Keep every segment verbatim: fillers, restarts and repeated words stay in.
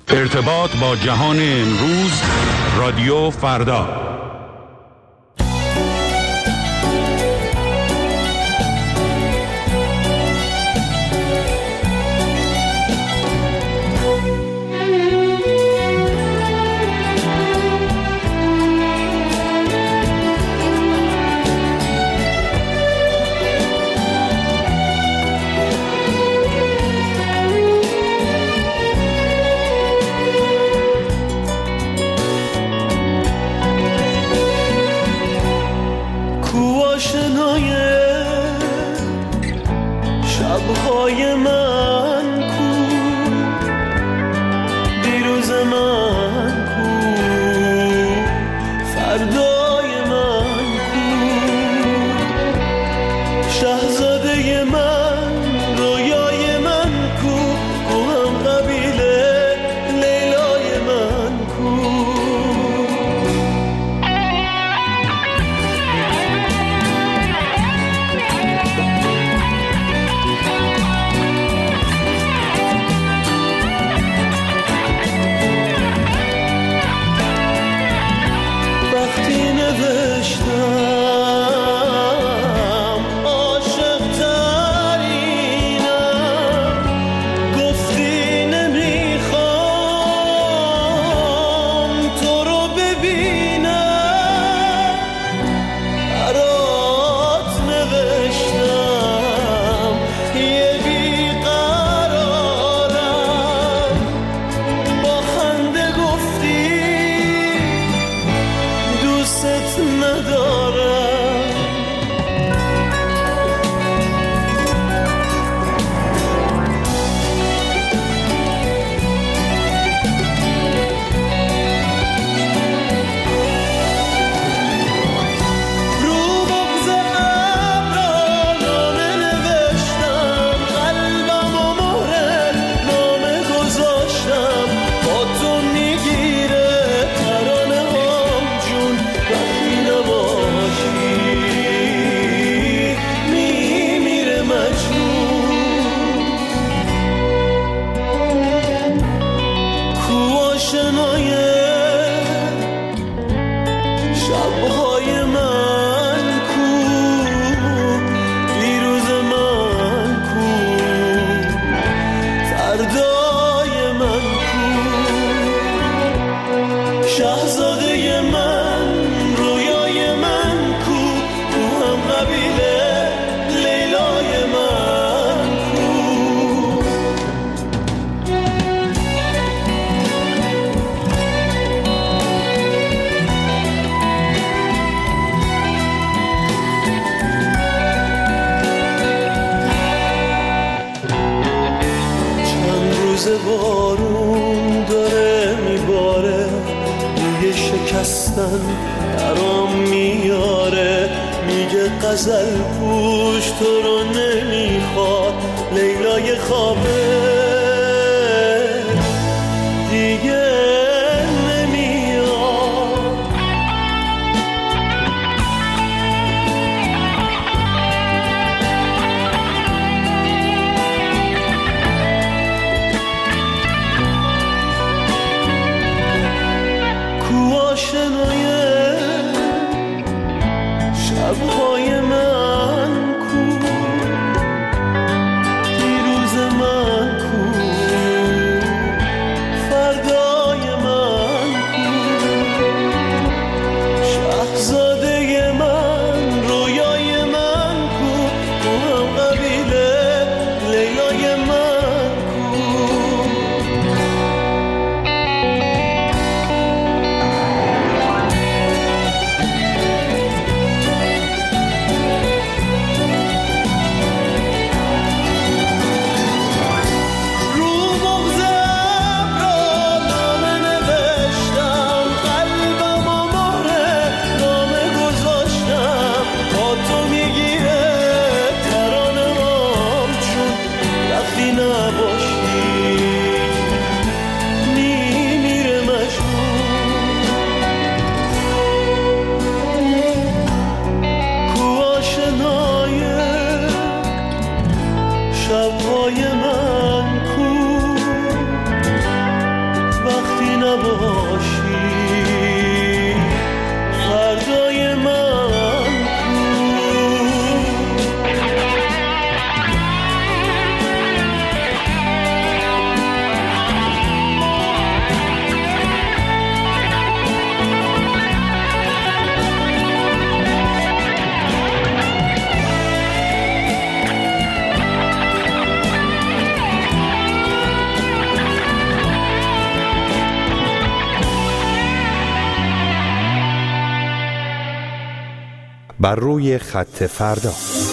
ارتباط با جهان امروز، رادیو فردا. شبهای من کو، دیروز من کو، فردای من کو، شاهزاده من، رویای من کو، کو هم قبیله لیلای من کو. بارون داره میباره، روی شکستن درام میاره، میگه غزل پوش تو رو نمیخواد، لیلای خوابه دیگه شبهای من کو، دیروز من کو، بر روی خط فردا.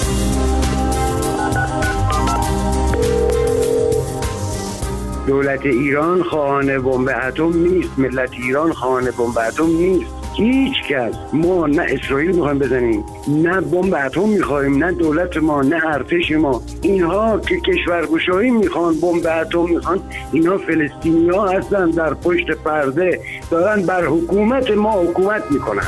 دولت ایران خواهان بمب اتم نیست، ملت ایران خواهان بمب اتم نیست. هیچ کس، ما نه اسرائیل میخوایم بزنیم، نه بمب اتم میخوایم، نه دولت ما، نه ارتش ما. اینها که کشورگشایی میخوان، بمب اتم میخوان، اینها فلسطینی‌ها هستن در پشت پرده دارن بر حکومت ما حکومت میکنن.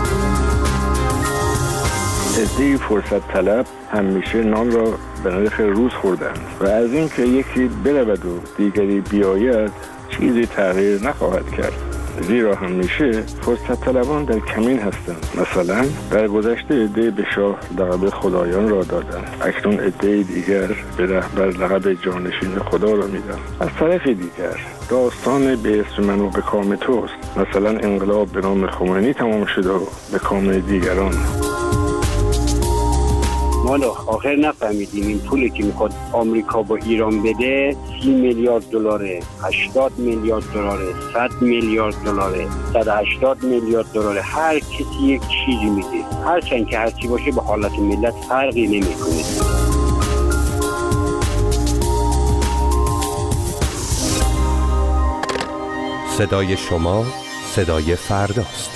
عده‌ای فرصت طلب همیشه نان را به نرخ روز خوردند و از این که یکی برود و دیگری بیاید چیزی تغییر نخواهد کرد، زیرا همیشه فرصت طلبان در کمین هستند. مثلا در گذشته عده به شاه لقب خدایان را دادند، اکنون عده دیگر به رهبر لقب جانشین خدا را میدن. از طرف دیگر داستان به اسم من و به کام توست. مثلا انقلاب به نام خمینی تمام شده و به کام دیگران. ما آخر نفهمیدیم این پولی که میخواد آمریکا با ایران بده سی میلیارد دلاره، هشتاد میلیارد دلاره، صد میلیارد دلاره، صد و هشتاد میلیارد دلاره. هر کسی یک چیزی میده، هرچند که هرچی باشه به حالت ملت فرقی نمیکنه. صدای شما صدای فرداست.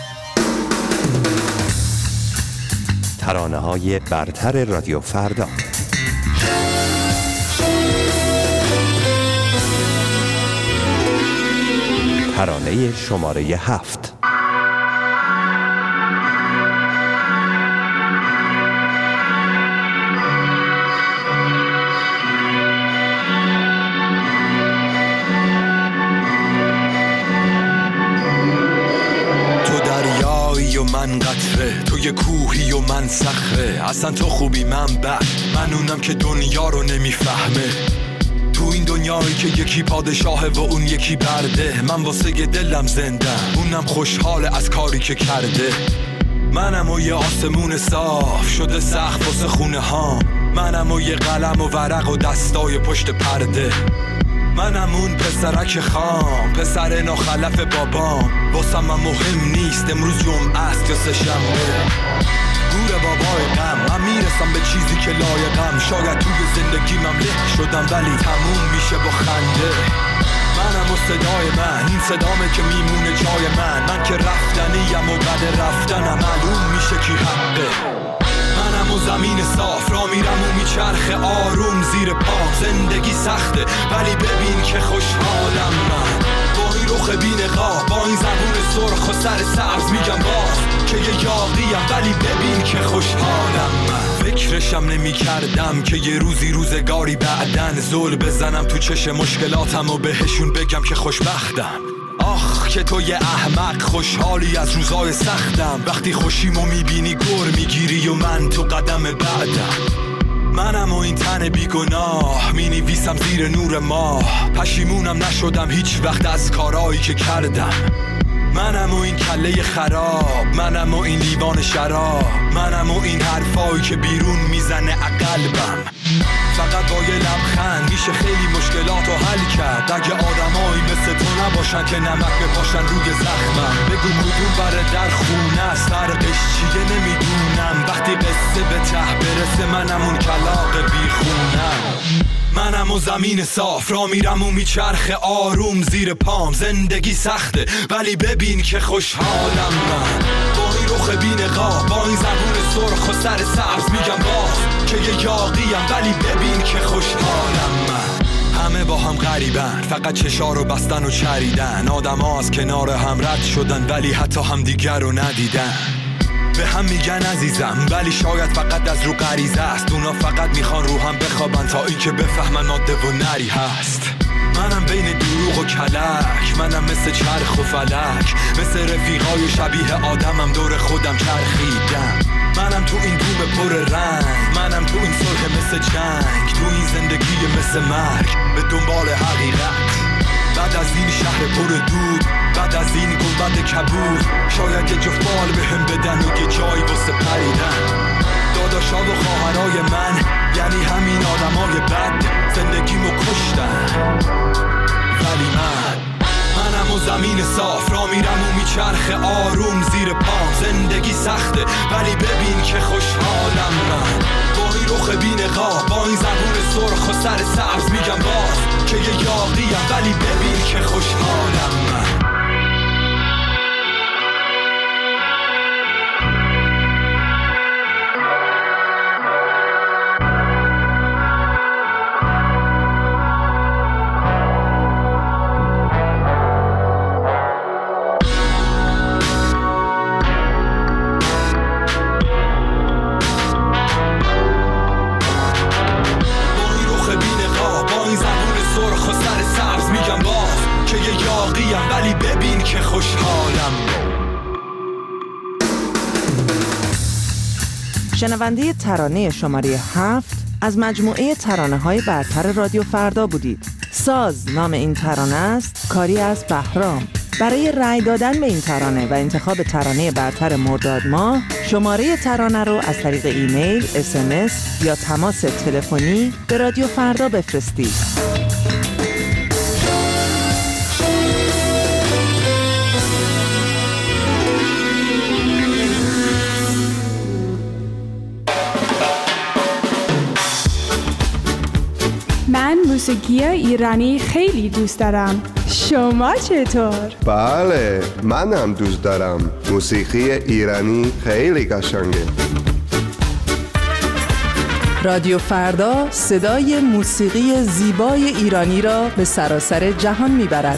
ترانه‌های برتر رادیو فردا. ترانه شماره هفت. من قطره، تو یه کوهی و من صخره. اصلا تو خوبی من بد، من اونم که دنیا رو نمیفهمه. تو این دنیایی که یکی پادشاهه و اون یکی برده، من واسه دلم زندم، اونم خوشحاله از کاری که کرده. منم و یه آسمون صاف شده سقف واسه خونه ها، منم و یه قلم و ورق و دستای پشت پرده. منم اون پسرک خام، پسر ناخلف بابام. واسم من مهم نیست امروز جمعه است یا سه شنبه. گور بابای غم، من میرسم به چیزی که لایقم. شاید توی زندگیمم له شدم ولی تموم میشه با خنده. منم و صدای من، این صدامه که میمونه جای من. من که رفتنیم و بعد رفتنم معلوم میشه کی حقه. منم و زمین صاف را میرم و میچرخه آروم زیر پام. زندگی سخته ولی ببین که خوشحالم من. با این رخ بی‌نقاب، با این زبون سرخ و سر سبز میگم باز که یه یاقیم ولی ببین که خوشحالم من. فکرشم نمی کردم که یه روزی روزگاری بعدن زل بزنم تو چش مشکلاتم و بهشون بگم که خوشبختم. آخ که تو یه احمق خوشحالی از روزای سختم. وقتی خوشیمو میبینی گر میگیری و من تو قدم بعدم. منم و این تن بیگناه مینویسم زیر نور ماه. پشیمونم نشدم هیچ وقت از کارایی که کردم. منم و این کله خراب، منم و این لیوان شراب، منم و این حرفایی که بیرون میزنه عقلبم. فقط با یه لبخند میشه خیلی مشکلات رو حل کرد. اگه آدمایی مثل تو نباشن که نمک بپاشن روی زخمم. بگو کدوم بره در خونه است، فرقش چیه نمیدونم. وقتی قصه به ته برسه منم اون کلاغ بیخونم. منم و زمین صاف را میرم و میچرخه آروم زیر پام. زندگی سخته ولی ببین که خوشحالم من. با این رخ بی‌نقاب، با این زبون سرخ و سر سبز میگم باز که یه یاقیم ولی ببین که خوشحالم من. همه با هم غریبن، فقط چشا رو بستن و چریدن. آدم ها از کنار هم رد شدن ولی حتی هم دیگر رو ندیدن. به هم میگن عزیزم ولی شاید فقط از رو غریزه است. اونا فقط میخوان رو هم بخوابن تا این که بفهمن ماده و نری هست. منم بین دروغ و کلک، منم مثل چرخ و فلک. مثل رفیقای شبیه آدمم دور خودم چرخیدم. منم تو این دوم پر رنگ، منم تو این صلح مثل جنگ. تو این زندگی مثل مرگ به دنبال حقیقت. بعد از این شهر پر دود، بعد از این گنبد کبود، شاید یه جفت بال بهم بدن و یه جایی واسه پریدن. داداشا و خواهرای من یعنی همین آدمای بد زندگیمو کشتن. ولی من منم و زمین صاف را میرم و میچرخه آروم زیر پام. زندگی سخته ولی ببین که خوشحالم من. با این رخ بی‌نقاب، با این زبون سرخ و سر سبز میگم باز که یه یاغیم ولی ببین که خوشحالم من. ولی ببین که خوشحالم. شنونده ترانه شماره هفت از مجموعه ترانه‌های برتر رادیو فردا بودید. ساز نام این ترانه است، کاری از بهرام. برای رأی دادن به این ترانه و انتخاب ترانه برتر مرداد ماه، شماره ترانه رو از طریق ایمیل، اس ام اس یا تماس تلفنی به رادیو فردا بفرستید. من موسیقی ایرانی خیلی دوست دارم. شما چطور؟ بله، من هم دوست دارم. موسیقی ایرانی خیلی قشنگه. رادیو فردا صدای موسیقی زیبای ایرانی را به سراسر جهان میبرد.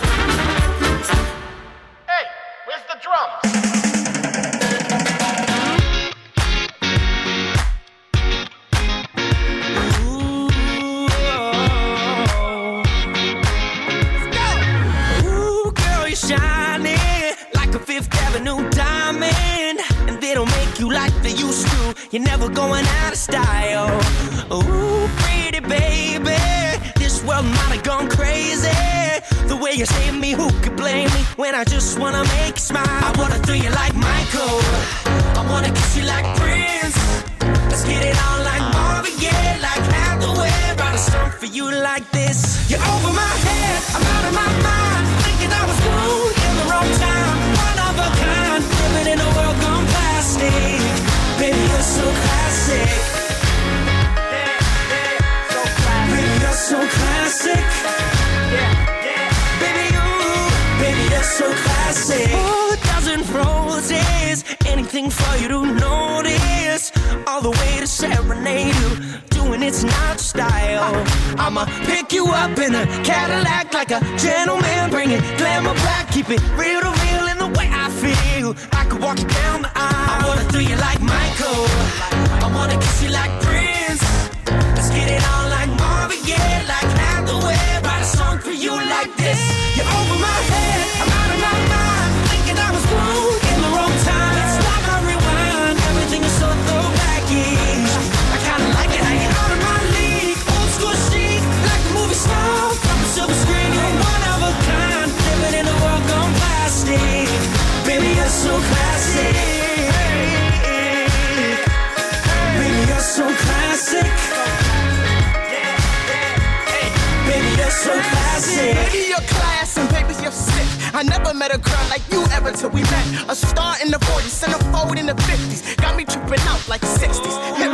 You're never going out of style. Ooh, pretty baby, this world might have gone crazy. The way you save me, who could blame me when I just wanna make you smile? I wanna do you like Michael, I wanna kiss you like Prince. Let's get it on like Marvin Gaye, like Hathaway. Write a song for you like this. You're over my head, I'm out of my mind, thinking I was born in the wrong time. One of a kind, living in a world gone plastic. Baby, you're so classic. Yeah, yeah, so classic. Baby, you're so classic. Yeah, yeah. Baby, you, baby, you're so classic. Oh, a dozen roses, anything for you to notice. All the way to serenade you, doing it's not style. I'ma pick you up in a Cadillac like a gentleman, bring it glamour back, keep it real to real in the way I feel. I could walk you down the aisle. I wanna do you like Michael, I wanna kiss you like Prince. Let's get it on like Marvin Gaye, like Hathaway. Write a song for you like this. You're over my head, I'm out of my mind, thinking I was born in the wrong time. Let's stop my rewind, everything is so throwbacky. I kinda like it how you're out of my league, old school chic, like a movie star from a silver screen. You're one of a kind, living in a world gone plastic. Baby, you're so classic. Baby, you're so classic. Baby, you're so classic. Baby, you're class and baby, you're sick. I never met a girl like you ever till we met. A star in the forties, centerfold in the fifties. Got me tripping out like sixties.